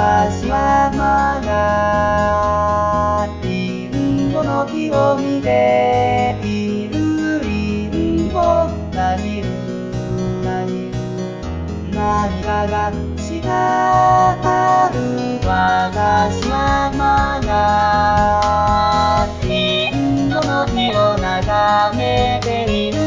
私は曲がりんごの木を見ているリンゴがいる何かが違う私は曲がりんごの木を眺めている